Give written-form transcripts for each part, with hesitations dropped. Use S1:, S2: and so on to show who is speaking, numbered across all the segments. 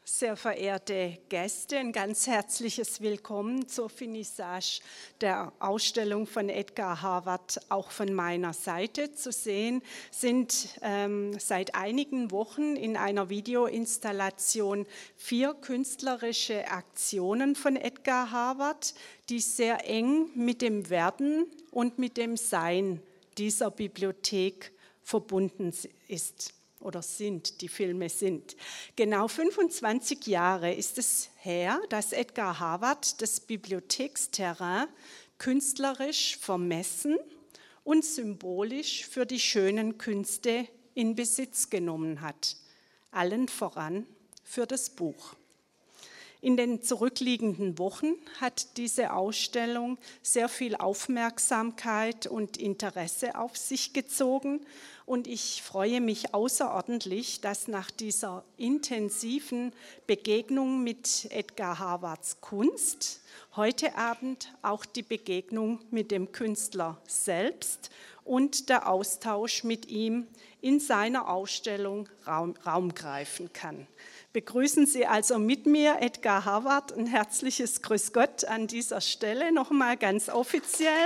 S1: Sehr verehrte Gäste, ein ganz herzliches Willkommen zur Finissage der Ausstellung von Edgar Harvard. Auch von meiner Seite zu sehen sind seit einigen Wochen in einer Videoinstallation 4 künstlerische Aktionen von Edgar Harvard, die sehr eng mit dem Werden und mit dem Sein dieser Bibliothek verbunden ist. Oder sind, die Filme sind. Genau 25 Jahre ist es her, dass Edgar Harvard das Bibliotheksterrain künstlerisch vermessen und symbolisch für die schönen Künste in Besitz genommen hat. Allen voran für das Buch. In den zurückliegenden Wochen hat diese Ausstellung sehr viel Aufmerksamkeit und Interesse auf sich gezogen und ich freue mich außerordentlich, dass nach dieser intensiven Begegnung mit Edgar Harvards Kunst heute Abend auch die Begegnung mit dem Künstler selbst und der Austausch mit ihm in seiner Ausstellung Raum greifen kann. Begrüßen Sie also mit mir Edgar Harvard, ein herzliches Grüß Gott an dieser Stelle, nochmal ganz offiziell.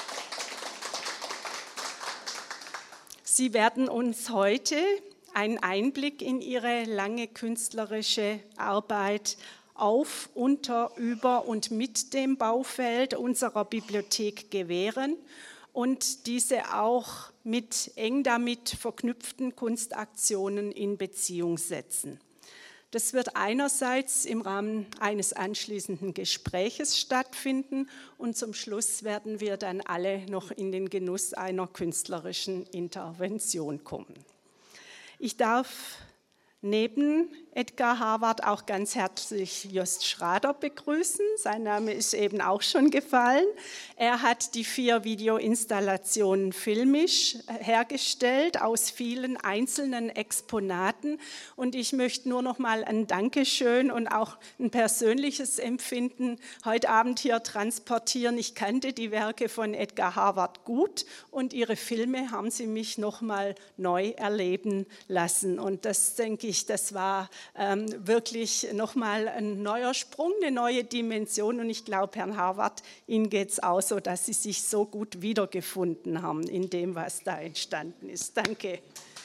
S1: Sie werden uns heute einen Einblick in Ihre lange künstlerische Arbeit auf, unter, über und mit dem Baufeld unserer Bibliothek gewähren und diese auch mit eng damit verknüpften Kunstaktionen in Beziehung setzen. Das wird einerseits im Rahmen eines anschließenden Gespräches stattfinden und zum Schluss werden wir dann alle noch in den Genuss einer künstlerischen Intervention kommen. Ich darf neben Edgar Harvard auch ganz herzlich Jost Schrader begrüßen. Sein Name ist eben auch schon gefallen. Er hat die 4 Videoinstallationen filmisch hergestellt aus vielen einzelnen Exponaten. Und ich möchte nur noch mal ein Dankeschön und auch ein persönliches Empfinden heute Abend hier transportieren. Ich kannte die Werke von Edgar Harvard gut und ihre Filme haben sie mich noch mal neu erleben lassen. Und das, denke ich, das war wirklich nochmal ein neuer Sprung, eine neue Dimension und ich glaube, Herrn Harvard, Ihnen geht es auch so, dass Sie sich so gut wiedergefunden haben in dem, was da entstanden ist. Danke.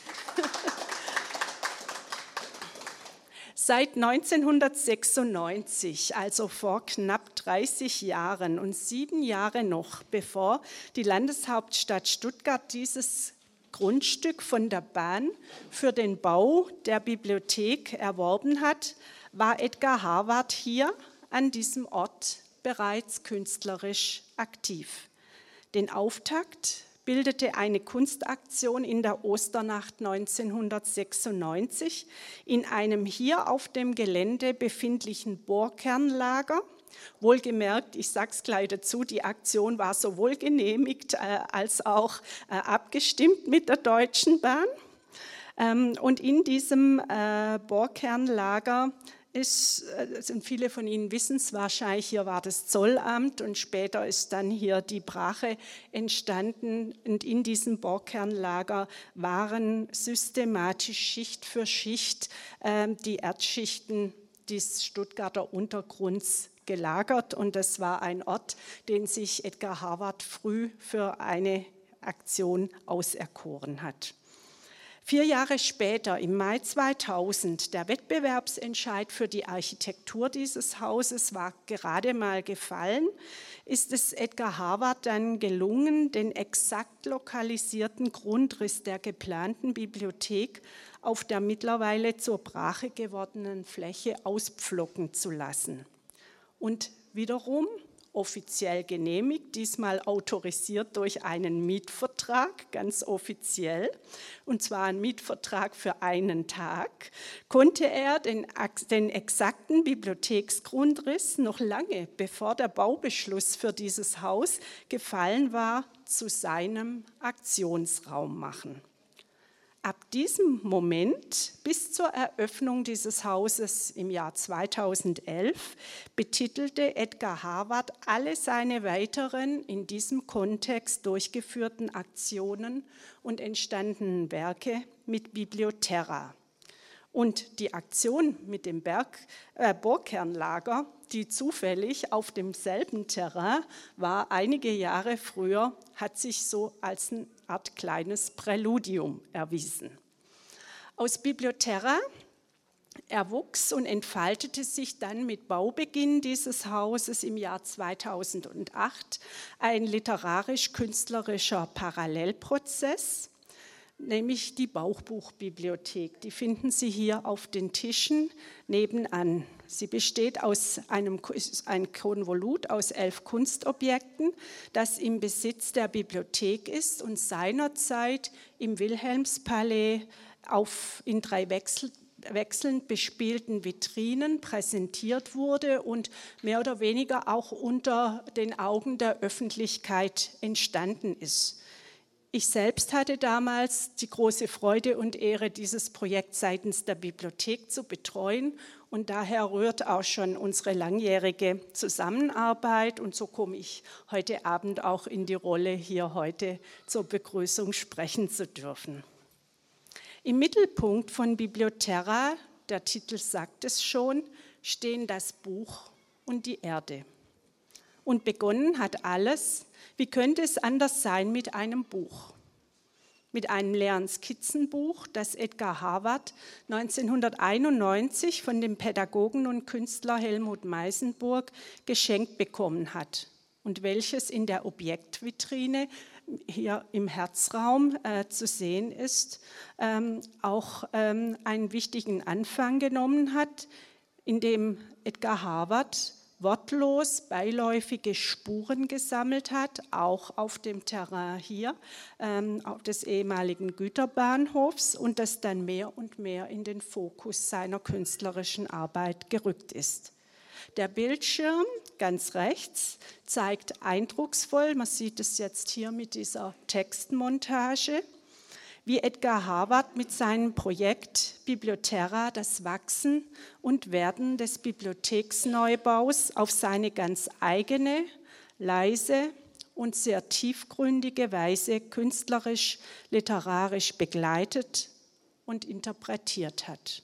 S1: Seit 1996, also vor knapp 30 Jahren und 7 Jahre noch, bevor die Landeshauptstadt Stuttgart dieses Grundstück von der Bahn für den Bau der Bibliothek erworben hat, war Edgar Harvard hier an diesem Ort bereits künstlerisch aktiv. Den Auftakt bildete eine Kunstaktion in der Osternacht 1996 in einem hier auf dem Gelände befindlichen Bohrkernlager. Wohlgemerkt, ich sage es gleich dazu, die Aktion war sowohl genehmigt als auch abgestimmt mit der Deutschen Bahn. Und in diesem Bohrkernlager sind viele von Ihnen wissen es wahrscheinlich, hier war das Zollamt und später ist dann hier die Brache entstanden. Und in diesem Bohrkernlager waren systematisch Schicht für Schicht die Erdschichten des Stuttgarter Untergrunds gelagert und das war ein Ort, den sich Edgar Harvard früh für eine Aktion auserkoren hat. 4 Jahre später, im Mai 2000, der Wettbewerbsentscheid für die Architektur dieses Hauses war gerade mal gefallen, ist es Edgar Harvard dann gelungen, den exakt lokalisierten Grundriss der geplanten Bibliothek auf der mittlerweile zur Brache gewordenen Fläche auspflocken zu lassen. Und wiederum offiziell genehmigt, diesmal autorisiert durch einen Mietvertrag, ganz offiziell, und zwar ein Mietvertrag für einen Tag, konnte er den exakten Bibliotheksgrundriss noch lange bevor der Baubeschluss für dieses Haus gefallen war, zu seinem Aktionsraum machen. Ab diesem Moment bis zur Eröffnung dieses Hauses im Jahr 2011 betitelte Edgar Harvard alle seine weiteren in diesem Kontext durchgeführten Aktionen und entstandenen Werke mit Biblioterra. Und die Aktion mit dem Bohrkernlager, die zufällig auf demselben Terrain war, einige Jahre früher, hat sich so als eine Art kleines Präludium erwiesen. Aus Biblioterra erwuchs und entfaltete sich dann mit Baubeginn dieses Hauses im Jahr 2008 ein literarisch-künstlerischer Parallelprozess, nämlich die Bauchbuchbibliothek. Die finden Sie hier auf den Tischen nebenan. Sie besteht aus ein Konvolut aus 11 Kunstobjekten, das im Besitz der Bibliothek ist und seinerzeit im Wilhelmspalais in 3 wechselnd bespielten Vitrinen präsentiert wurde und mehr oder weniger auch unter den Augen der Öffentlichkeit entstanden ist. Ich selbst hatte damals die große Freude und Ehre, dieses Projekt seitens der Bibliothek zu betreuen und daher rührt auch schon unsere langjährige Zusammenarbeit und so komme ich heute Abend auch in die Rolle, hier heute zur Begrüßung sprechen zu dürfen. Im Mittelpunkt von Biblioterra, der Titel sagt es schon, stehen das Buch und die Erde. Und begonnen hat alles, wie könnte es anders sein, mit einem Buch. Mit einem leeren Skizzenbuch, das Edgar Harvard 1991 von dem Pädagogen und Künstler Helmut Meisenburg geschenkt bekommen hat und welches in der Objektvitrine hier im Herzraum zu sehen ist, auch einen wichtigen Anfang genommen hat, in dem Edgar Harvard wortlos beiläufige Spuren gesammelt hat, auch auf dem Terrain hier des ehemaligen Güterbahnhofs und das dann mehr und mehr in den Fokus seiner künstlerischen Arbeit gerückt ist. Der Bildschirm ganz rechts zeigt eindrucksvoll, man sieht es jetzt hier mit dieser Textmontage, wie Edgar Harvard mit seinem Projekt Biblioterra das Wachsen und Werden des Bibliotheksneubaus auf seine ganz eigene, leise und sehr tiefgründige Weise künstlerisch, literarisch begleitet und interpretiert hat.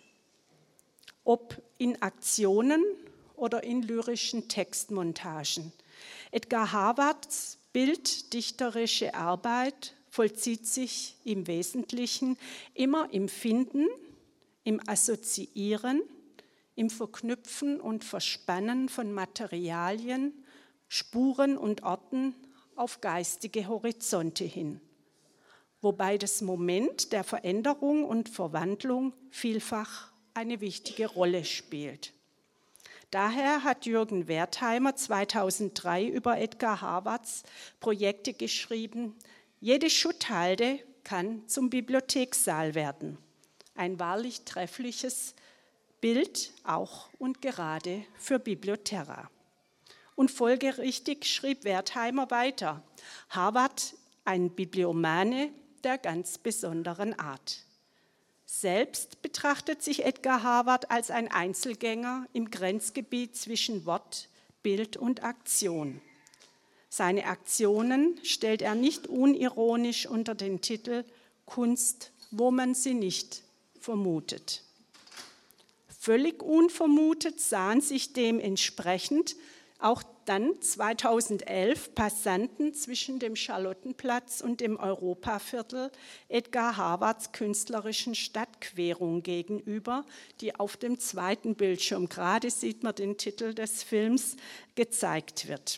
S1: Ob in Aktionen oder in lyrischen Textmontagen. Edgar Harvards bilddichterische Arbeit vollzieht sich im Wesentlichen immer im Finden, im Assoziieren, im Verknüpfen und Verspannen von Materialien, Spuren und Orten auf geistige Horizonte hin, wobei das Moment der Veränderung und Verwandlung vielfach eine wichtige Rolle spielt. Daher hat Jürgen Wertheimer 2003 über Edgar Harvards Projekte geschrieben: Jede Schutthalde kann zum Bibliothekssaal werden. Ein wahrlich treffliches Bild, auch und gerade für Biblioterra. Und folgerichtig schrieb Wertheimer weiter: Harvard, ein Bibliomane der ganz besonderen Art. Selbst betrachtet sich Edgar Harvard als ein Einzelgänger im Grenzgebiet zwischen Wort, Bild und Aktion. Seine Aktionen stellt er nicht unironisch unter den Titel Kunst, wo man sie nicht vermutet. Völlig unvermutet sahen sich dementsprechend auch dann 2011 Passanten zwischen dem Charlottenplatz und dem Europaviertel Edgar Harvards künstlerischen Stadtquerung gegenüber, die auf dem zweiten Bildschirm, gerade sieht man den Titel des Films, gezeigt wird.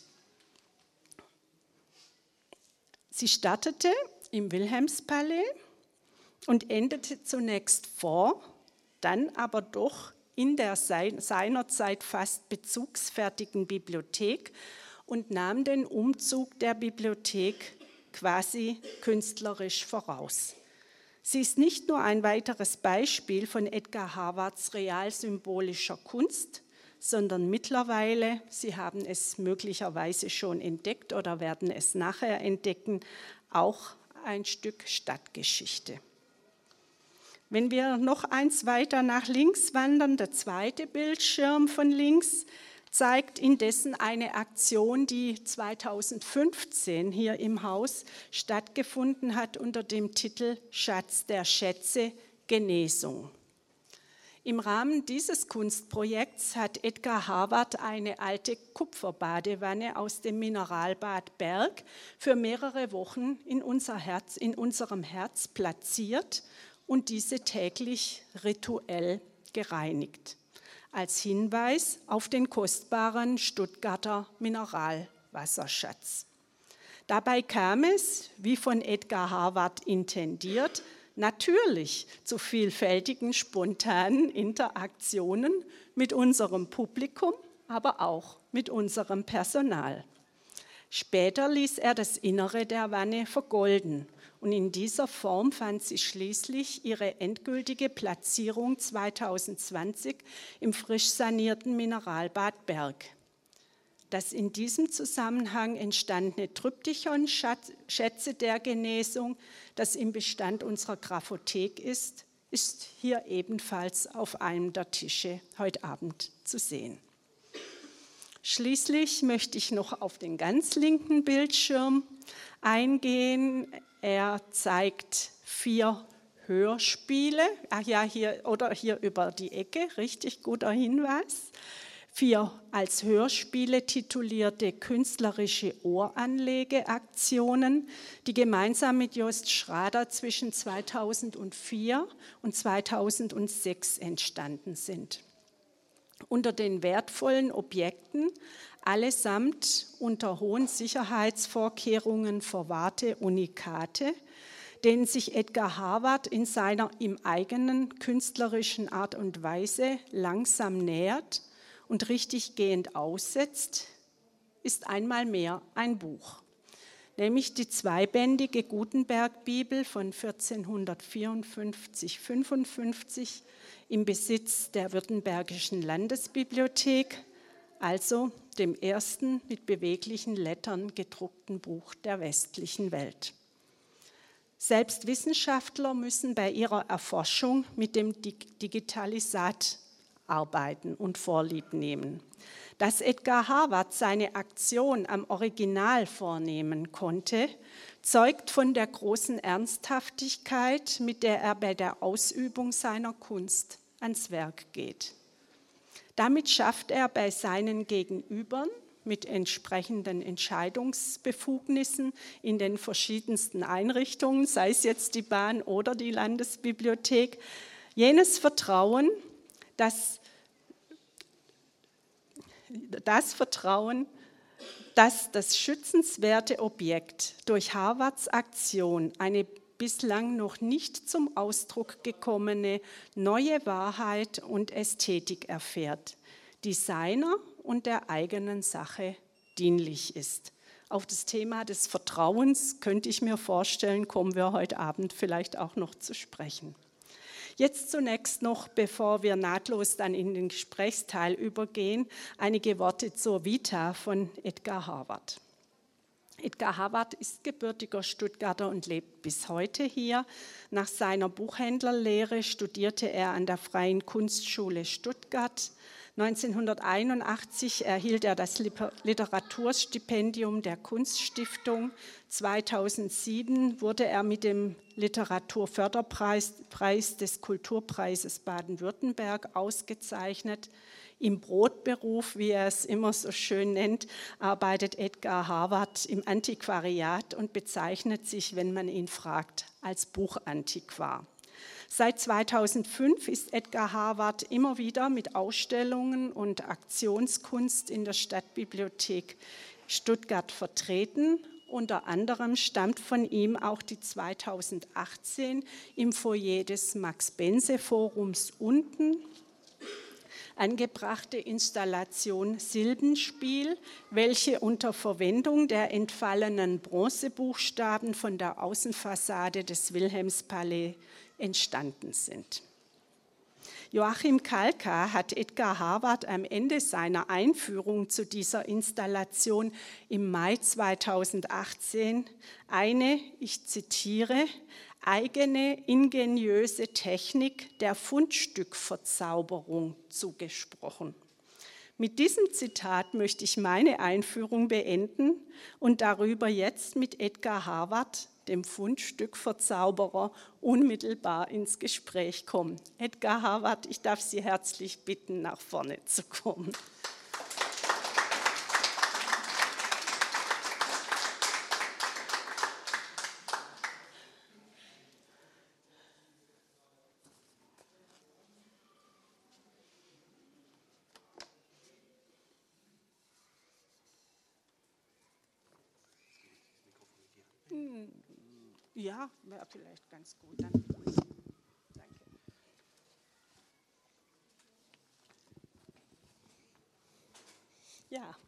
S1: Sie startete im Wilhelmspalais und endete zunächst vor, dann aber doch in der seinerzeit fast bezugsfertigen Bibliothek und nahm den Umzug der Bibliothek quasi künstlerisch voraus. Sie ist nicht nur ein weiteres Beispiel von Edgar Harvards realsymbolischer Kunst, sondern mittlerweile, Sie haben es möglicherweise schon entdeckt oder werden es nachher entdecken, auch ein Stück Stadtgeschichte. Wenn wir noch eins weiter nach links wandern, der zweite Bildschirm von links zeigt indessen eine Aktion, die 2015 hier im Haus stattgefunden hat unter dem Titel Schatz der Schätze, Genesung. Im Rahmen dieses Kunstprojekts hat Edgar Harvard eine alte Kupferbadewanne aus dem Mineralbad Berg für mehrere Wochen in unserem Herz platziert und diese täglich rituell gereinigt, als Hinweis auf den kostbaren Stuttgarter Mineralwasserschatz. Dabei kam es, wie von Edgar Harvard intendiert, natürlich zu vielfältigen, spontanen Interaktionen mit unserem Publikum, aber auch mit unserem Personal. Später ließ er das Innere der Wanne vergolden und in dieser Form fand sie schließlich ihre endgültige Platzierung 2020 im frisch sanierten Mineralbad Berg. Das in diesem Zusammenhang entstandene Tryptychon Schätze der Genesung, das im Bestand unserer Graphothek ist hier ebenfalls auf einem der Tische heute Abend zu sehen. Schließlich möchte ich noch auf den ganz linken Bildschirm eingehen. Er zeigt 4 Hörspiele, hier über die Ecke, richtig guter Hinweis. 4 als Hörspiele titulierte künstlerische Ohranlegeaktionen, die gemeinsam mit Jost Schrader zwischen 2004 und 2006 entstanden sind. Unter den wertvollen Objekten, allesamt unter hohen Sicherheitsvorkehrungen verwahrte Unikate, denen sich Edgar Harvard in seiner ihm eigenen künstlerischen Art und Weise langsam nähert und richtiggehend aussetzt, ist einmal mehr ein Buch, nämlich die zweibändige Gutenberg-Bibel von 1454/55 im Besitz der Württembergischen Landesbibliothek, also dem ersten mit beweglichen Lettern gedruckten Buch der westlichen Welt. Selbst Wissenschaftler müssen bei ihrer Erforschung mit dem Digitalisat arbeiten und Vorlieb nehmen. Dass Edgar Harvard seine Aktion am Original vornehmen konnte, zeugt von der großen Ernsthaftigkeit, mit der er bei der Ausübung seiner Kunst ans Werk geht. Damit schafft er bei seinen Gegenübern mit entsprechenden Entscheidungsbefugnissen in den verschiedensten Einrichtungen, sei es jetzt die Bahn oder die Landesbibliothek, jenes Vertrauen, dass das schützenswerte Objekt durch Harvards Aktion eine bislang noch nicht zum Ausdruck gekommene neue Wahrheit und Ästhetik erfährt, die seiner und der eigenen Sache dienlich ist. Auf das Thema des Vertrauens könnte ich mir vorstellen, kommen wir heute Abend vielleicht auch noch zu sprechen. Jetzt zunächst noch, bevor wir nahtlos dann in den Gesprächsteil übergehen, einige Worte zur Vita von Edgar Harvard. Edgar Harvard ist gebürtiger Stuttgarter und lebt bis heute hier. Nach seiner Buchhändlerlehre studierte er an der Freien Kunstschule Stuttgart. 1981 erhielt er das Literaturstipendium der Kunststiftung. 2007 wurde er mit dem Literaturförderpreis des Kulturpreises Baden-Württemberg ausgezeichnet. Im Brotberuf, wie er es immer so schön nennt, arbeitet Edgar Harvard im Antiquariat und bezeichnet sich, wenn man ihn fragt, als Buchantiquar. Seit 2005 ist Edgar Harvard immer wieder mit Ausstellungen und Aktionskunst in der Stadtbibliothek Stuttgart vertreten. Unter anderem stammt von ihm auch die 2018 im Foyer des Max-Bense-Forums unten angebrachte Installation Silbenspiel, welche unter Verwendung der entfallenen Bronzebuchstaben von der Außenfassade des Wilhelmspalais entstanden sind. Joachim Kalka hat Edgar Harvard am Ende seiner Einführung zu dieser Installation im Mai 2018 eine, ich zitiere, eigene ingeniöse Technik der Fundstückverzauberung zugesprochen. Mit diesem Zitat möchte ich meine Einführung beenden und darüber jetzt mit Edgar Harvard, dem Fundstückverzauberer, unmittelbar ins Gespräch kommen. Edgar Harvard, ich darf Sie herzlich bitten, nach vorne zu kommen. Ja, wäre vielleicht ganz gut. Dann. Danke. Ja,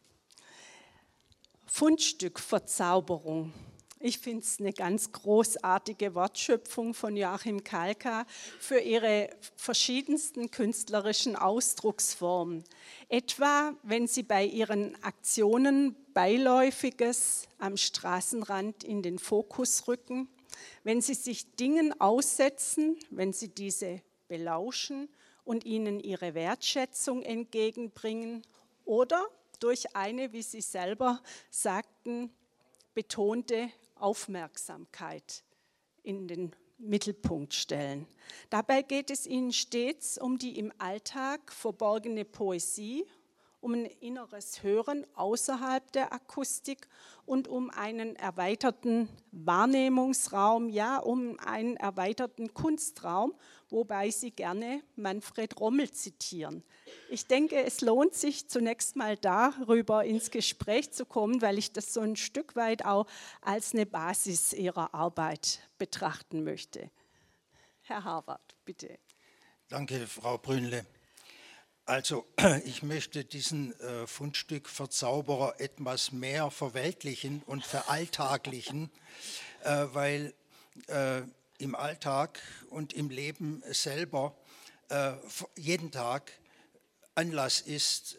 S1: Fundstückverzauberung. Ich finde es eine ganz großartige Wortschöpfung von Joachim Kalka für ihre verschiedensten künstlerischen Ausdrucksformen. Etwa, wenn sie bei ihren Aktionen Beiläufiges am Straßenrand in den Fokus rücken, wenn sie sich Dingen aussetzen, wenn sie diese belauschen und ihnen ihre Wertschätzung entgegenbringen oder durch eine, wie sie selber sagten, betonte Aufmerksamkeit in den Mittelpunkt stellen. Dabei geht es ihnen stets um die im Alltag verborgene Poesie, um ein inneres Hören außerhalb der Akustik und um einen erweiterten Wahrnehmungsraum, ja, um einen erweiterten Kunstraum, wobei sie gerne Manfred Rommel zitieren. Ich denke, es lohnt sich zunächst mal darüber ins Gespräch zu kommen, weil ich das so ein Stück weit auch als eine Basis ihrer Arbeit betrachten möchte. Herr Harvard, bitte.
S2: Danke, Frau Brünle. Also ich möchte diesen Fundstückverzauberer etwas mehr verweltlichen und veralltaglichen, weil im Alltag und im Leben selber jeden Tag Anlass ist,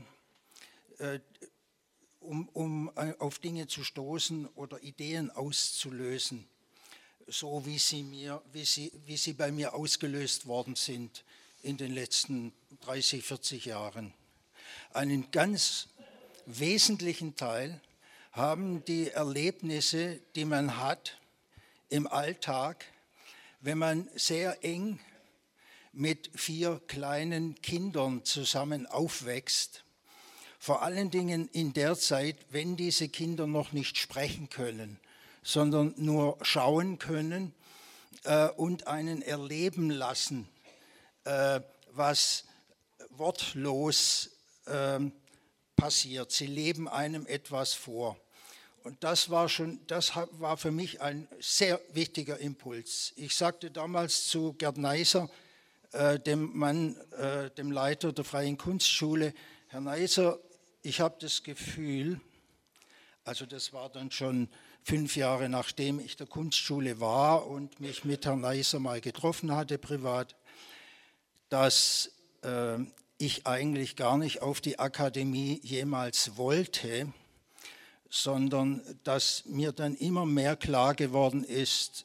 S2: um auf Dinge zu stoßen oder Ideen auszulösen, so wie sie bei mir ausgelöst worden sind in den letzten 30, 40 Jahren. Einen ganz wesentlichen Teil haben die Erlebnisse, die man hat im Alltag, wenn man sehr eng mit 4 kleinen Kindern zusammen aufwächst, vor allen Dingen in der Zeit, wenn diese Kinder noch nicht sprechen können, sondern nur schauen können und einen erleben lassen, was wortlos passiert. Sie leben einem etwas vor. Und das war für mich ein sehr wichtiger Impuls. Ich sagte damals zu Gerd Neiser, dem Leiter der Freien Kunstschule: Herr Neiser, ich habe das Gefühl, also das war dann schon 5 Jahre nachdem ich der Kunstschule war und mich mit Herrn Neiser mal getroffen hatte privat, dass ich eigentlich gar nicht auf die Akademie jemals wollte, sondern dass mir dann immer mehr klar geworden ist,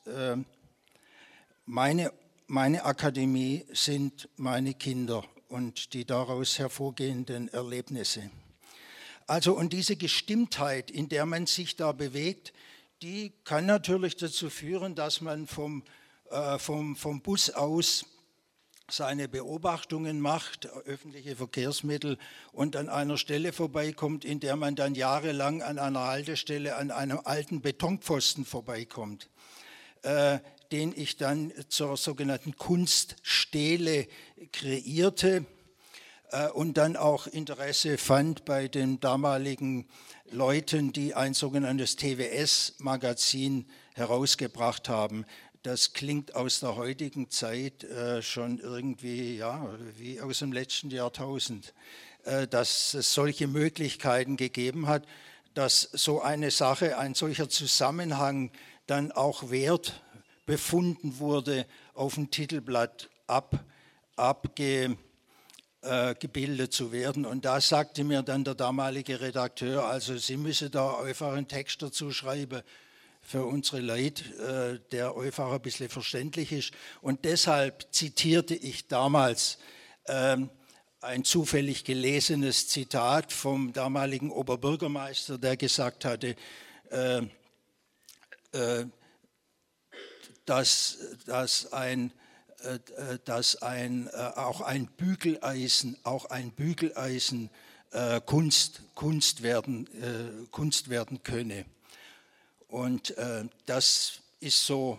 S2: meine Akademie sind meine Kinder und die daraus hervorgehenden Erlebnisse. Also und diese Gestimmtheit, in der man sich da bewegt, die kann natürlich dazu führen, dass man vom Bus aus seine Beobachtungen macht, öffentliche Verkehrsmittel, und an einer Stelle vorbeikommt, in der man dann jahrelang an einer Haltestelle an einem alten Betonpfosten vorbeikommt, den ich dann zur sogenannten Kunststele kreierte und dann auch Interesse fand bei den damaligen Leuten, die ein sogenanntes TWS-Magazin herausgebracht haben. Das klingt aus der heutigen Zeit schon irgendwie wie aus dem letzten Jahrtausend, dass es solche Möglichkeiten gegeben hat, dass so eine Sache, ein solcher Zusammenhang dann auch wert befunden wurde, auf dem Titelblatt abgebildet zu werden. Und da sagte mir dann der damalige Redakteur, also Sie müssen da einfach einen Text dazu schreiben für unsere Leute, der einfach ein bisschen verständlich ist. Und deshalb zitierte ich damals ein zufällig gelesenes Zitat vom damaligen Oberbürgermeister, der gesagt hatte, dass auch ein Bügeleisen Kunst werden könne. Und das ist so,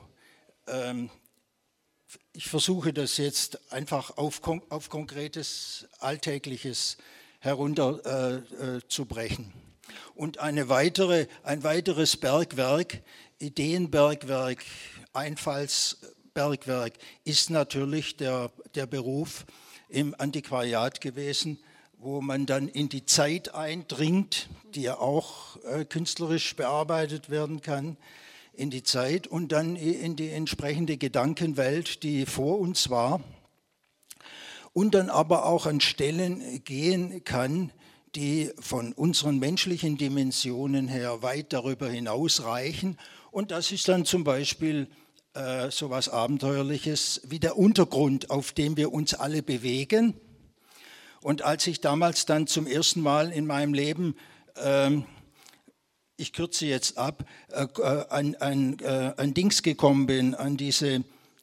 S2: ich versuche das jetzt einfach auf konkretes, Alltägliches herunterzubrechen. Und ein weiteres Bergwerk, Ideenbergwerk, Einfallsbergwerk, ist natürlich der Beruf im Antiquariat gewesen, wo man dann in die Zeit eindringt, die ja auch künstlerisch bearbeitet werden kann, in die Zeit und dann in die entsprechende Gedankenwelt, die vor uns war, und dann aber auch an Stellen gehen kann, die von unseren menschlichen Dimensionen her weit darüber hinaus reichen. Und das ist dann zum Beispiel so etwas Abenteuerliches wie der Untergrund, auf dem wir uns alle bewegen. Und als ich damals dann zum ersten Mal in meinem Leben, ich kürze jetzt ab, an Dings gekommen bin, an diese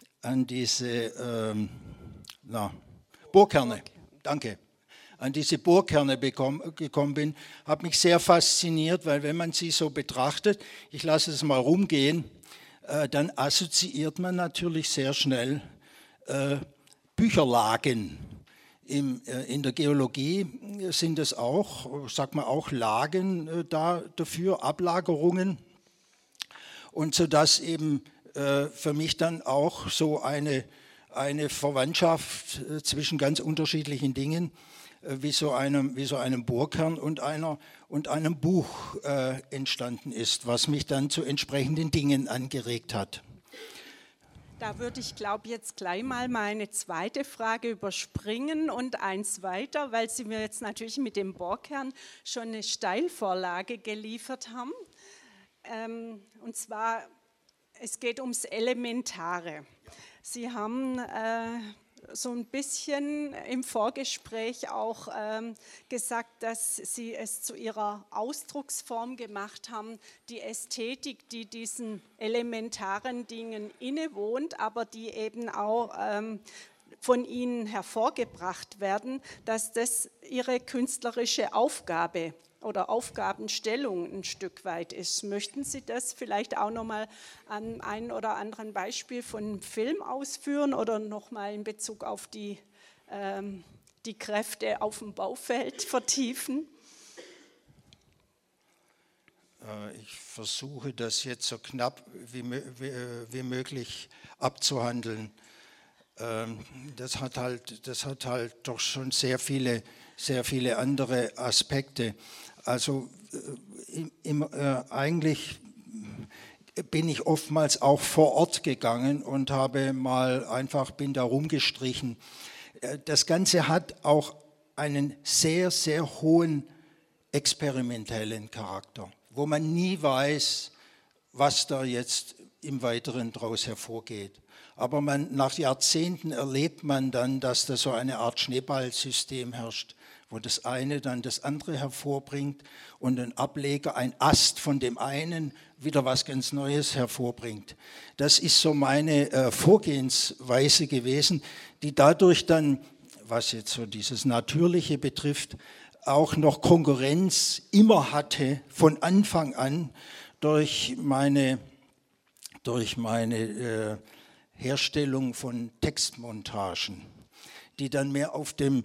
S2: Bohrkerne, danke, an diese Bohrkerne gekommen bin, hat mich sehr fasziniert, weil wenn man sie so betrachtet, ich lasse es mal rumgehen, dann assoziiert man natürlich sehr schnell Bücherlagen. In der Geologie sind es auch, sagt man auch, Lagen dafür, Ablagerungen. Und so dass eben für mich dann auch so eine Verwandtschaft zwischen ganz unterschiedlichen Dingen, wie so einem Bohrkern und einem Buch entstanden ist, was mich dann zu entsprechenden Dingen angeregt hat.
S1: Da würde ich, glaube ich, jetzt gleich mal meine zweite Frage überspringen und eins weiter, weil Sie mir jetzt natürlich mit dem Bohrkern schon eine Steilvorlage geliefert haben. Und zwar, es geht ums Elementare. Sie haben so ein bisschen im Vorgespräch auch gesagt, dass Sie es zu Ihrer Ausdrucksform gemacht haben, die Ästhetik, die diesen elementaren Dingen innewohnt, aber die eben auch von Ihnen hervorgebracht werden, dass das Ihre künstlerische Aufgabe oder Aufgabenstellung ein Stück weit ist. Möchten Sie das vielleicht auch nochmal an einem oder anderen Beispiel von Film ausführen oder nochmal in Bezug auf die Kräfte auf dem Baufeld vertiefen?
S2: Ich versuche das jetzt so knapp wie möglich abzuhandeln. Das hat halt doch schon sehr viele andere Aspekte. Also eigentlich bin ich oftmals auch vor Ort gegangen und bin da rumgestrichen. Das Ganze hat auch einen sehr, sehr hohen experimentellen Charakter, wo man nie weiß, was da jetzt im Weiteren daraus hervorgeht. Aber nach Jahrzehnten erlebt man dann, dass da so eine Art Schneeballsystem herrscht, wo das eine dann das andere hervorbringt und ein Ableger, ein Ast von dem einen wieder was ganz Neues hervorbringt. Das ist so meine Vorgehensweise gewesen, die dadurch dann, was jetzt so dieses Natürliche betrifft, auch noch Konkurrenz immer hatte von Anfang an durch meine Herstellung von Textmontagen, die dann mehr auf dem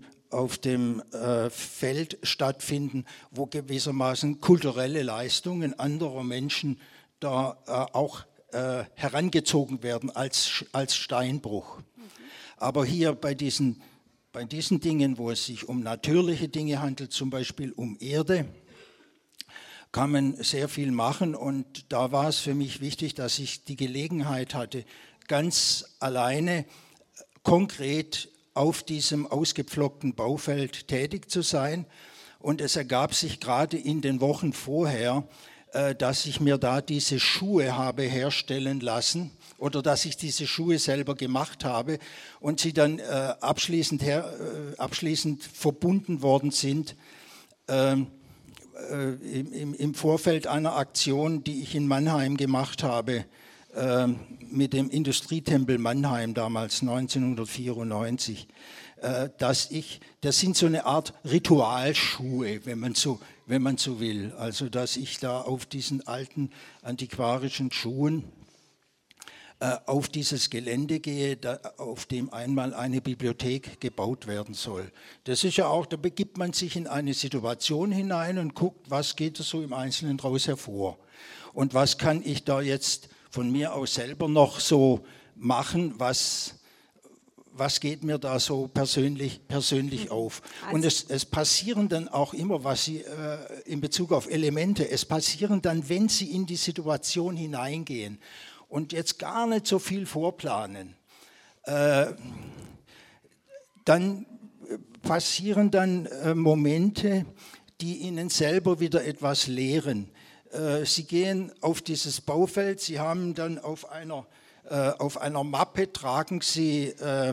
S2: Feld stattfinden, wo gewissermaßen kulturelle Leistungen anderer Menschen da auch herangezogen werden als Steinbruch. Aber hier bei diesen Dingen, wo es sich um natürliche Dinge handelt, zum Beispiel um Erde, kann man sehr viel machen, und da war es für mich wichtig, dass ich die Gelegenheit hatte, ganz alleine konkret auf diesem ausgepflockten Baufeld tätig zu sein. Und es ergab sich gerade in den Wochen vorher, dass ich mir da diese Schuhe habe herstellen lassen oder dass ich diese Schuhe selber gemacht habe und sie dann abschließend verbunden worden sind im Vorfeld einer Aktion, die ich in Mannheim gemacht habe, mit dem Industrietempel Mannheim damals 1994, das sind so eine Art Ritualschuhe, wenn man so will. Also dass ich da auf diesen alten antiquarischen Schuhen auf dieses Gelände gehe, auf dem einmal eine Bibliothek gebaut werden soll. Das ist ja auch, da begibt man sich in eine Situation hinein und guckt, was geht da so im Einzelnen daraus hervor. Und was kann ich da jetzt von mir aus selber noch so machen, was geht mir da so persönlich auf. Und es passieren dann auch immer, was Sie in Bezug auf Elemente, es passieren dann, wenn Sie in die Situation hineingehen und jetzt gar nicht so viel vorplanen, dann passieren dann Momente, die Ihnen selber wieder etwas lehren. Sie gehen auf dieses Baufeld, Sie haben dann auf einer Mappe tragen Sie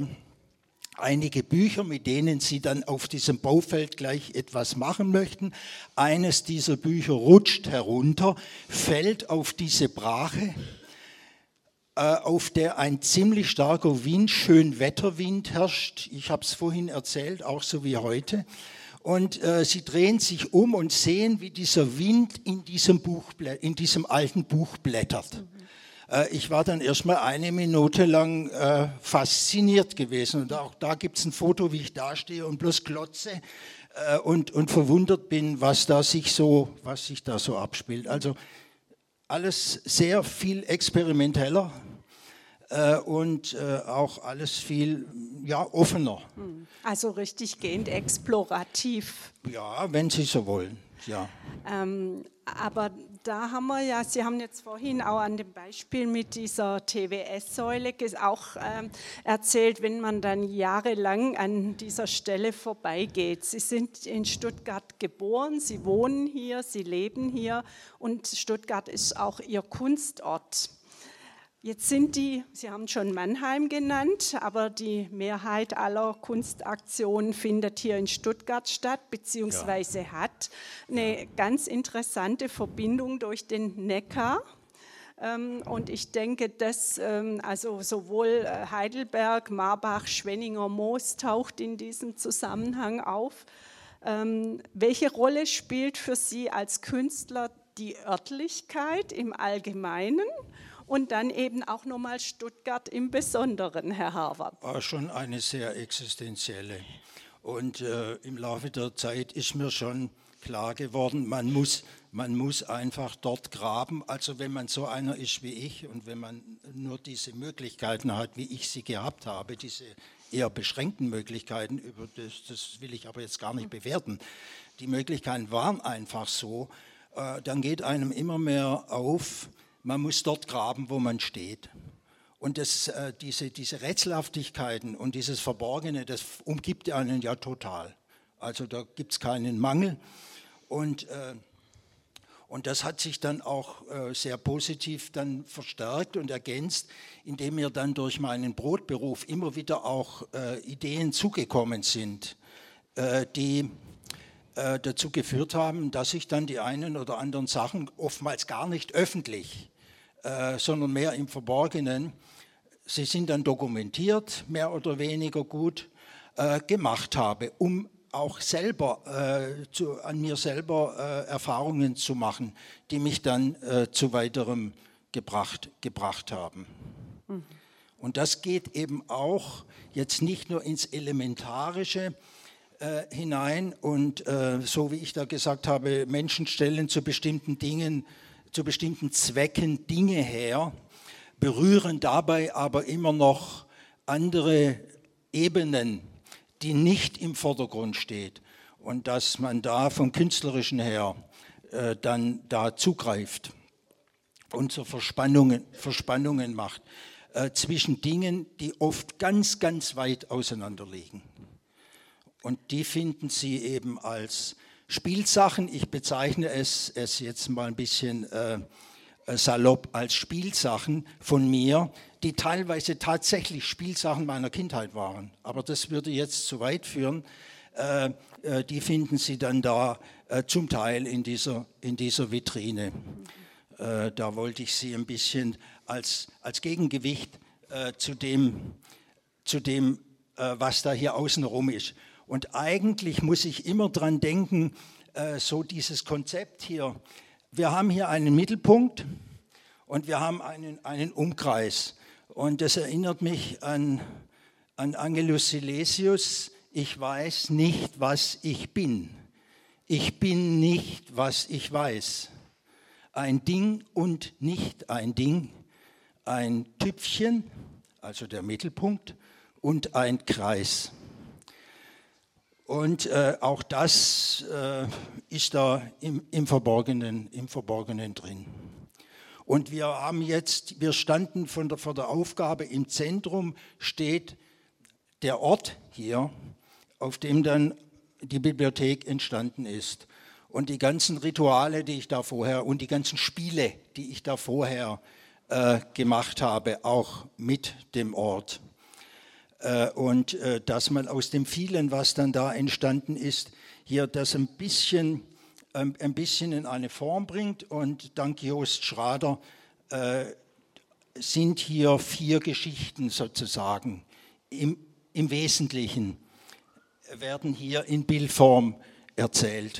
S2: einige Bücher, mit denen Sie dann auf diesem Baufeld gleich etwas machen möchten. Eines dieser Bücher rutscht herunter, fällt auf diese Brache, auf der ein ziemlich starker Wind, Schönwetterwind herrscht. Ich habe es vorhin erzählt, auch so wie heute. Und Sie drehen sich um und sehen, wie dieser Wind in diesem alten Buch blättert. Ich war dann erstmal eine Minute lang fasziniert gewesen. Und auch da gibt es ein Foto, wie ich da stehe und bloß glotze und verwundert bin, was sich da so abspielt. Also alles sehr viel experimenteller und auch alles viel offener.
S1: Also richtig gehend explorativ.
S2: Ja, wenn Sie so wollen, ja.
S1: Aber da haben wir ja, Sie haben jetzt vorhin auch an dem Beispiel mit dieser TWS-Säule auch erzählt, wenn man dann jahrelang an dieser Stelle vorbeigeht. Sie sind in Stuttgart geboren, Sie wohnen hier, Sie leben hier und Stuttgart ist auch Ihr Kunstort. Jetzt Sie haben schon Mannheim genannt, aber die Mehrheit aller Kunstaktionen findet hier in Stuttgart statt, beziehungsweise hat eine ganz interessante Verbindung durch den Neckar. Und ich denke, dass also sowohl Heidelberg, Marbach, Schwenninger Moos taucht in diesem Zusammenhang auf. Welche Rolle spielt für Sie als Künstler die Örtlichkeit im Allgemeinen? Und dann eben auch nochmal Stuttgart im Besonderen, Herr Harvard.
S2: War schon eine sehr existenzielle. Und im Laufe der Zeit ist mir schon klar geworden, man muss einfach dort graben. Also wenn man so einer ist wie ich und wenn man nur diese Möglichkeiten hat, wie ich sie gehabt habe, diese eher beschränkten Möglichkeiten, über das will ich aber jetzt gar nicht bewerten. Die Möglichkeiten waren einfach so, dann geht einem immer mehr auf, man muss dort graben, wo man steht. Und diese Rätselhaftigkeiten und dieses Verborgene, das umgibt einen ja total. Also da gibt es keinen Mangel. Und das hat sich dann auch sehr positiv dann verstärkt und ergänzt, indem mir dann durch meinen Brotberuf immer wieder auch Ideen zugekommen sind, die dazu geführt haben, dass ich dann die einen oder anderen Sachen oftmals gar nicht öffentlich, sondern mehr im Verborgenen, sie sind dann dokumentiert, mehr oder weniger gut, gemacht habe, um auch selber an mir selber Erfahrungen zu machen, die mich dann zu weiterem gebracht haben. Und das geht eben auch jetzt nicht nur ins Elementarische hinein und so wie ich da gesagt habe, Menschen stellen zu bestimmten Dingen, zu bestimmten Zwecken Dinge her, berühren dabei aber immer noch andere Ebenen, die nicht im Vordergrund steht und dass man da vom Künstlerischen her dann da zugreift und so Verspannungen macht zwischen Dingen, die oft ganz, ganz weit auseinander liegen. Und die finden Sie eben als Spielsachen, ich bezeichne es jetzt mal ein bisschen salopp als Spielsachen von mir, die teilweise tatsächlich Spielsachen meiner Kindheit waren. Aber das würde jetzt zu weit führen. Die finden Sie dann da zum Teil in dieser Vitrine. Da wollte ich Sie ein bisschen als Gegengewicht zu dem, was da hier außenrum ist. Und eigentlich muss ich immer dran denken, so dieses Konzept hier. Wir haben hier einen Mittelpunkt und wir haben einen Umkreis. Und das erinnert mich an Angelus Silesius: Ich weiß nicht, was ich bin. Ich bin nicht, was ich weiß. Ein Ding und nicht ein Ding, ein Tüpfchen, also der Mittelpunkt, und ein Kreis. Und auch das ist da im Verborgenen drin. Und wir standen vor der Aufgabe, im Zentrum steht der Ort hier, auf dem dann die Bibliothek entstanden ist. Und die ganzen Rituale, die ich da vorher, und die ganzen Spiele, die ich da vorher gemacht habe, auch mit dem Ort. Und dass man aus dem vielen, was dann da entstanden ist, hier das ein bisschen in eine Form bringt. Und dank Jost Schrader sind hier 4 Geschichten sozusagen im Wesentlichen, werden hier in Bildform erzählt.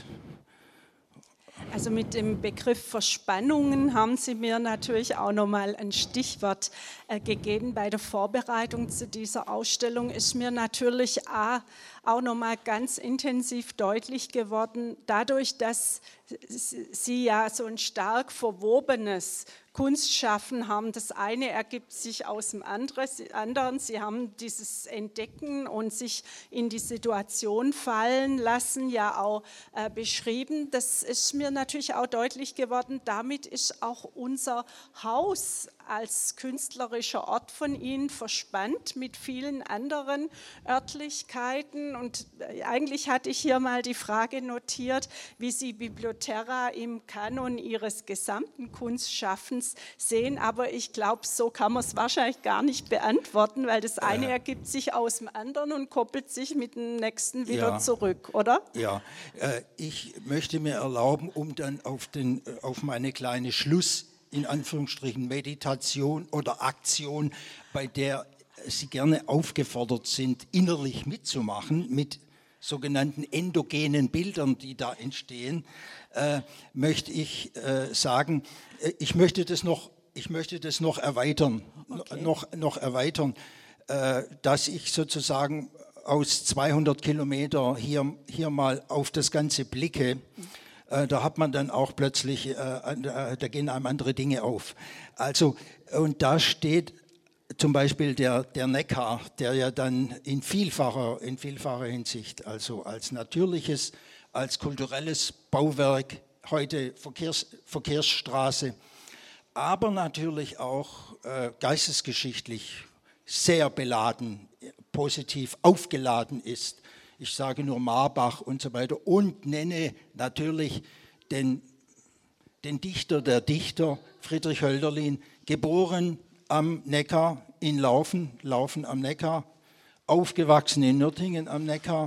S1: Also mit dem Begriff Verspannungen haben Sie mir natürlich auch nochmal ein Stichwort gegeben. Bei der Vorbereitung zu dieser Ausstellung ist mir natürlich auch nochmal ganz intensiv deutlich geworden, dadurch, dass Sie ja so ein stark verwobenes Kunstschaffen haben. Das eine ergibt sich aus dem anderen. Sie haben dieses Entdecken und sich in die Situation fallen lassen ja auch beschrieben. Das ist mir natürlich auch deutlich geworden. Damit ist auch unser Haus als künstlerischer Ort von Ihnen verspannt mit vielen anderen Örtlichkeiten. Und eigentlich hatte ich hier mal die Frage notiert, wie Sie Bibliothera im Kanon Ihres gesamten Kunstschaffens sehen. Aber ich glaube, so kann man es wahrscheinlich gar nicht beantworten, weil das eine ergibt sich aus dem anderen und koppelt sich mit dem nächsten wieder zurück, oder?
S2: Ja, ich möchte mir erlauben, um dann auf meine kleine in Anführungsstrichen Meditation oder Aktion, bei der Sie gerne aufgefordert sind, innerlich mitzumachen, mit sogenannten endogenen Bildern, die da entstehen, möchte ich sagen, ich möchte das noch erweitern, okay. Dass ich sozusagen aus 200 Kilometer hier mal auf das Ganze blicke. Da hat man dann auch plötzlich, da gehen einem andere Dinge auf. Also, und da steht zum Beispiel der Neckar, der ja dann in vielfacher Hinsicht, also als natürliches, als kulturelles Bauwerk, heute Verkehrsstraße, aber natürlich auch geistesgeschichtlich sehr beladen, positiv aufgeladen ist. Ich sage nur Marbach und so weiter und nenne natürlich den Dichter der Dichter, Friedrich Hölderlin, geboren am Neckar in Laufen am Neckar, aufgewachsen in Nürtingen am Neckar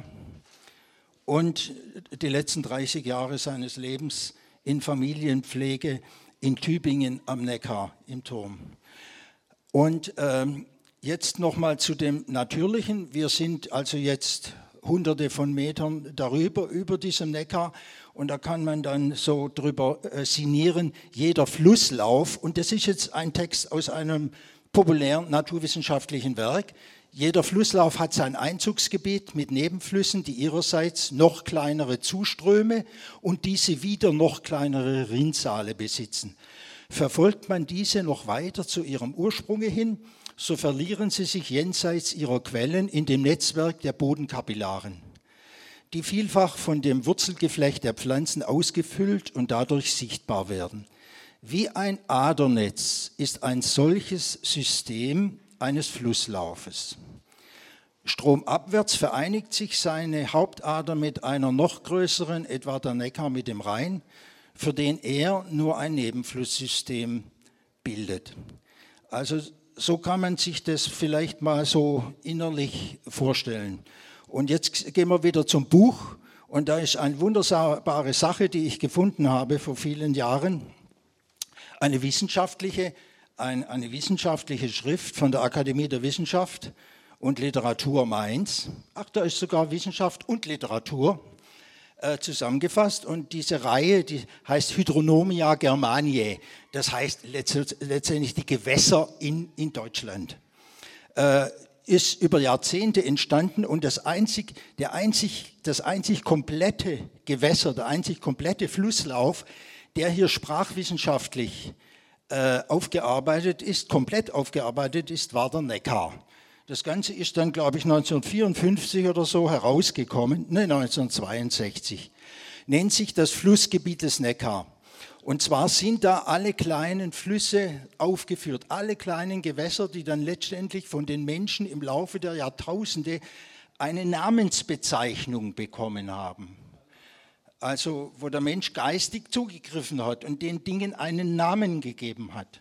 S2: und die letzten 30 Jahre seines Lebens in Familienpflege in Tübingen am Neckar im Turm. Und jetzt nochmal zu dem Natürlichen. Wir sind also jetzt Hunderte von Metern darüber, über diesem Neckar. Und da kann man dann so drüber sinnieren, jeder Flusslauf, und das ist jetzt ein Text aus einem populären naturwissenschaftlichen Werk, jeder Flusslauf hat sein Einzugsgebiet mit Nebenflüssen, die ihrerseits noch kleinere Zuströme und diese wieder noch kleinere Rinnsale besitzen. Verfolgt man diese noch weiter zu ihrem Ursprunge hin, so verlieren sie sich jenseits ihrer Quellen in dem Netzwerk der Bodenkapillaren, die vielfach von dem Wurzelgeflecht der Pflanzen ausgefüllt und dadurch sichtbar werden. Wie ein Adernetz ist ein solches System eines Flusslaufes. Stromabwärts vereinigt sich seine Hauptader mit einer noch größeren, etwa der Neckar mit dem Rhein, für den er nur ein Nebenflusssystem bildet. Also so kann man sich das vielleicht mal so innerlich vorstellen. Und jetzt gehen wir wieder zum Buch. Und da ist eine wunderbare Sache, die ich gefunden habe vor vielen Jahren. eine wissenschaftliche Schrift von der Akademie der Wissenschaft und Literatur Mainz. Ach, da ist sogar Wissenschaft und Literatur zusammengefasst. Und diese Reihe, die heißt Hydronomia Germaniae. Das heißt letztendlich die Gewässer in Deutschland. Ist über Jahrzehnte entstanden und das einzig komplette Gewässer, der einzig komplette Flusslauf, der hier sprachwissenschaftlich komplett aufgearbeitet ist, war der Neckar. Das Ganze ist dann, glaube ich, 1954 oder so herausgekommen, 1962, nennt sich das Flussgebiet des Neckar. Und zwar sind da alle kleinen Flüsse aufgeführt, alle kleinen Gewässer, die dann letztendlich von den Menschen im Laufe der Jahrtausende eine Namensbezeichnung bekommen haben. Also wo der Mensch geistig zugegriffen hat und den Dingen einen Namen gegeben hat.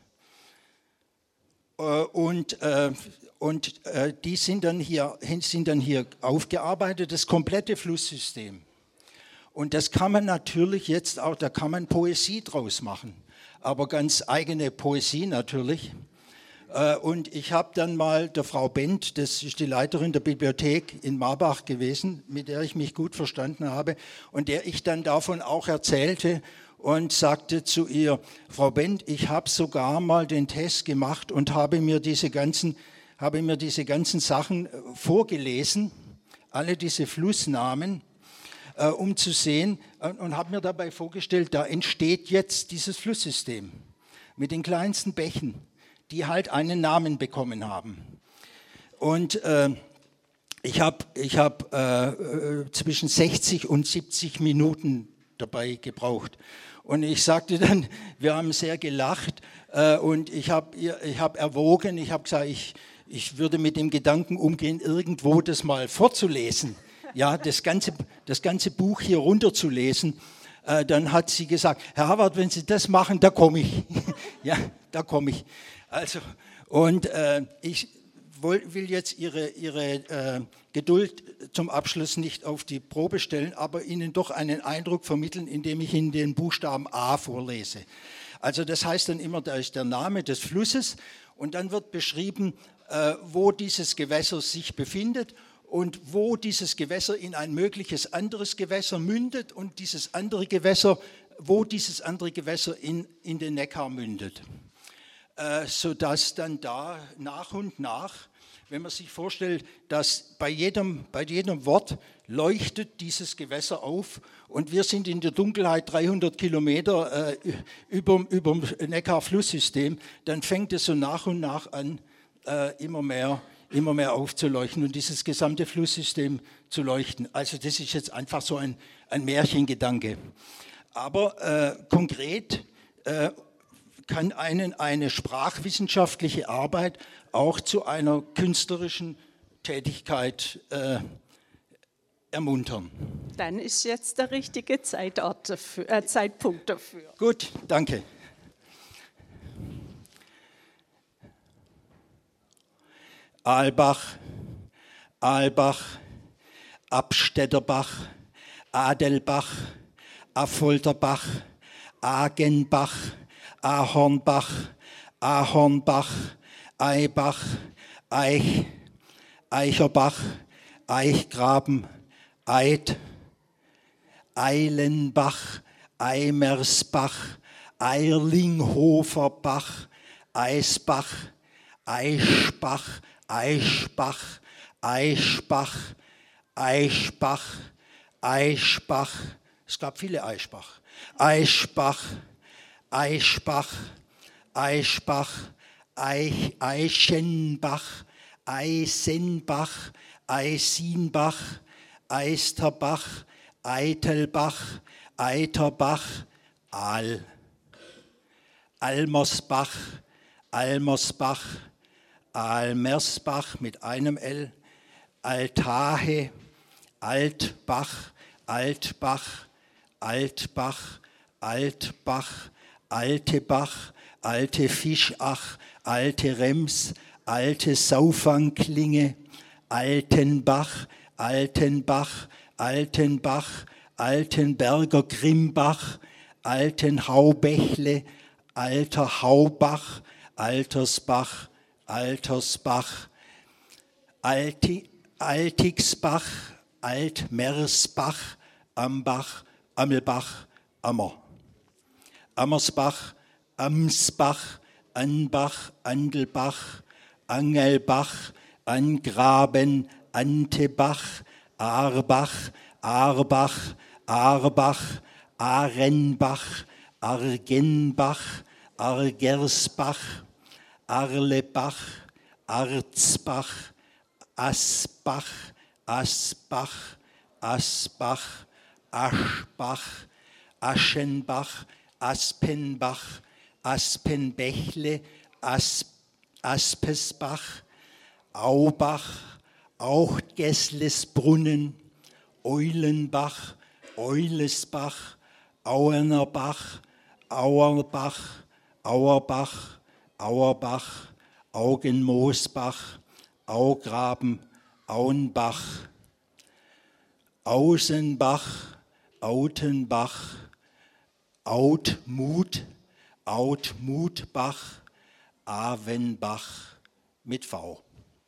S2: Die sind dann hier aufgearbeitet, das komplette Flusssystem. Und das kann man natürlich jetzt auch, da kann man Poesie draus machen, aber ganz eigene Poesie natürlich. Und ich habe dann mal der Frau Bendt, das ist die Leiterin der Bibliothek in Marbach gewesen, mit der ich mich gut verstanden habe und der ich dann davon auch erzählte und sagte zu ihr, Frau Bendt, ich habe sogar mal den Test gemacht und habe mir diese ganzen Sachen vorgelesen, alle diese Flussnamen, um zu sehen und habe mir dabei vorgestellt, da entsteht jetzt dieses Flusssystem mit den kleinsten Bächen, die halt einen Namen bekommen haben. Und ich habe zwischen 60 und 70 Minuten dabei gebraucht. Und ich sagte dann, wir haben sehr gelacht und ich habe erwogen, ich habe gesagt, ich würde mit dem Gedanken umgehen, irgendwo das mal vorzulesen. Ja, das ganze Buch hier runterzulesen, dann hat sie gesagt, Herr Harvard, wenn Sie das machen, da komme ich. Ja, da komme ich. Also, und ich will jetzt Ihre Geduld zum Abschluss nicht auf die Probe stellen, aber Ihnen doch einen Eindruck vermitteln, indem ich Ihnen den Buchstaben A vorlese. Also das heißt dann immer, da ist der Name des Flusses und dann wird beschrieben, wo dieses Gewässer sich befindet und wo dieses Gewässer in ein mögliches anderes Gewässer mündet und wo dieses andere Gewässer in den Neckar mündet. Sodass dann da nach und nach, wenn man sich vorstellt, dass bei jedem Wort leuchtet dieses Gewässer auf und wir sind in der Dunkelheit 300 Kilometer überm Neckar-Flusssystem, dann fängt es so nach und nach an, immer mehr aufzuleuchten und dieses gesamte Flusssystem zu leuchten. Also das ist jetzt einfach so ein Märchengedanke. Aber konkret kann einen eine sprachwissenschaftliche Arbeit auch zu einer künstlerischen Tätigkeit ermuntern.
S1: Dann ist jetzt der richtige Zeitpunkt dafür.
S2: Gut, danke. Aalbach, Abstädterbach, Adelbach, Affolterbach, Agenbach, Ahornbach, Ahornbach, Eibach, Eich, Eicherbach, Eichgraben, Eid, Eilenbach, Eimersbach, Eirlinghoferbach, Eisbach, Eichbach, Eichbach, Eichbach, Eichbach, Eichbach, es gab viele Eichbach, Eichbach, Eichbach, Eichbach, Eichenbach, Eisenbach, Eisinbach, Eisterbach, Eitelbach, Eiterbach, Almersbach, Almersbach, Almersbach mit einem L, Altahe, Altbach, Altbach, Altbach, Altbach, Altebach, Alte Fischach, Alte Rems, Alte Saufangklinge, Altenbach, Altenbach, Altenbach, Altenberger Grimbach, Altenhaubächle, Alter Haubach, Altersbach, Altersbach, Altigsbach, Altmersbach, Ambach, Ammelbach, Ammer. Ammersbach, Amsbach, Anbach, Andelbach, Angelbach, Angraben, Antebach, Arbach, Arbach, Arbach, Arenbach, Argenbach, Argersbach, Arlebach, Arzbach, Asbach, Asbach, Asbach, Aschbach, Aschenbach, Aspenbach, Aspenbächle, Aspesbach, Aubach, Auchtgeßlesbrunnen, Eulenbach, Eulesbach, Auernerbach, Auerbach, Auerbach, Auerbach, Augenmoosbach, Augraben, Auenbach, Ausenbach, Autenbach, Autmut, Autmutbach, Avenbach mit V.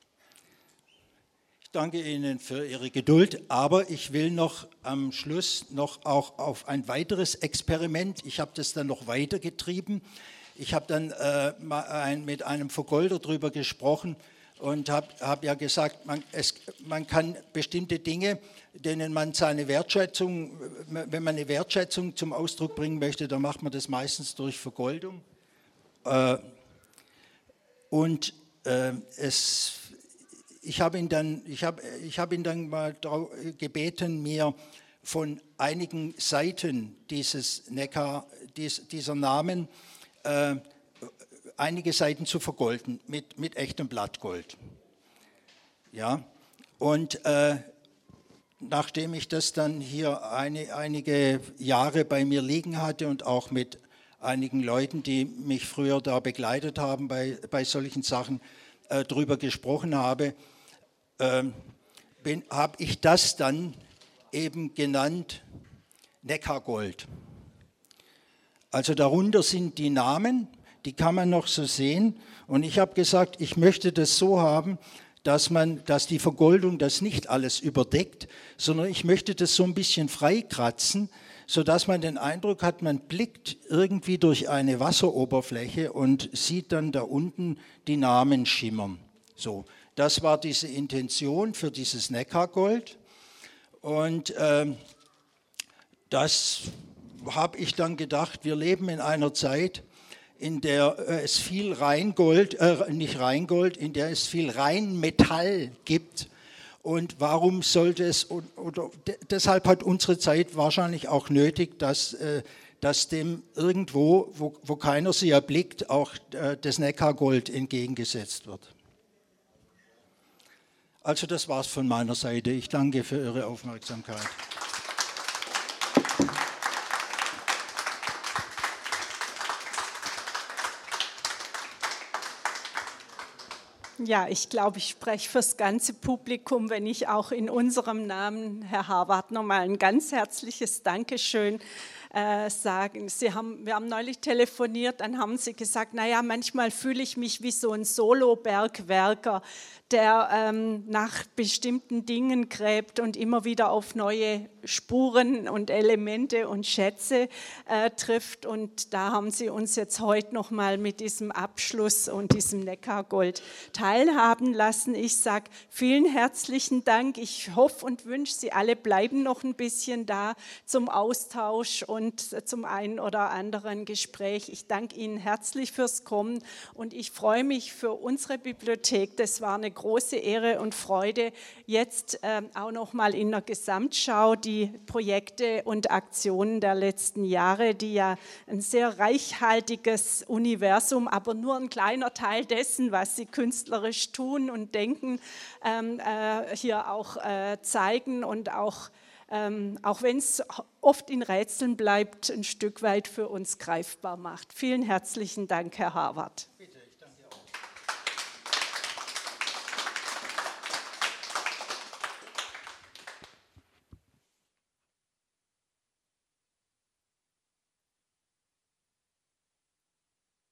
S2: Ich danke Ihnen für Ihre Geduld, aber ich will noch am Schluss noch auch auf ein weiteres Experiment, ich habe das dann noch weitergetrieben. Ich habe dann mit einem Vergolder darüber gesprochen und habe ja gesagt, man kann bestimmte Dinge, denen man seine Wertschätzung, wenn man eine Wertschätzung zum Ausdruck bringen möchte, dann macht man das meistens durch Vergoldung. Ich habe ihn dann mal gebeten, mir von einigen Seiten dieser Namen einige Seiten zu vergolden mit echtem Blattgold. Ja, und nachdem ich das dann hier einige Jahre bei mir liegen hatte und auch mit einigen Leuten, die mich früher da begleitet haben bei solchen Sachen, drüber gesprochen habe, habe ich das dann eben genannt Neckargold. Also darunter sind die Namen, die kann man noch so sehen. Und ich habe gesagt, ich möchte das so haben, dass die Vergoldung das nicht alles überdeckt, sondern ich möchte das so ein bisschen freikratzen, sodass man den Eindruck hat, man blickt irgendwie durch eine Wasseroberfläche und sieht dann da unten die Namen schimmern. So, das war diese Intention für dieses Neckargold. Und das habe ich dann gedacht, wir leben in einer Zeit, in der es viel in der es viel Rheinmetall gibt. Und warum sollte es, deshalb hat unsere Zeit wahrscheinlich auch nötig, dass dem irgendwo, wo keiner sie erblickt, auch das Neckargold entgegengesetzt wird. Also das war's von meiner Seite. Ich danke für Ihre Aufmerksamkeit.
S1: Ja, ich glaube, ich spreche für das ganze Publikum, wenn ich auch in unserem Namen, Herr Harvard, nochmal ein ganz herzliches Dankeschön sagen. Wir haben neulich telefoniert, dann haben Sie gesagt, naja, manchmal fühle ich mich wie so ein Solo-Bergwerker, der nach bestimmten Dingen gräbt und immer wieder auf neue Spuren und Elemente und Schätze trifft. Und da haben Sie uns jetzt heute nochmal mit diesem Abschluss und diesem Neckargold teilhaben lassen. Ich sage vielen herzlichen Dank. Ich hoffe und wünsche, Sie alle bleiben noch ein bisschen da zum Austausch und zum einen oder anderen Gespräch. Ich danke Ihnen herzlich fürs Kommen und ich freue mich für unsere Bibliothek. Das war eine große Ehre und Freude, jetzt auch noch mal in der Gesamtschau die Projekte und Aktionen der letzten Jahre, die ja ein sehr reichhaltiges Universum, aber nur ein kleiner Teil dessen, was sie künstlerisch tun und denken, hier auch zeigen und auch wenn es oft in Rätseln bleibt, ein Stück weit für uns greifbar macht. Vielen herzlichen Dank, Herr Harvard.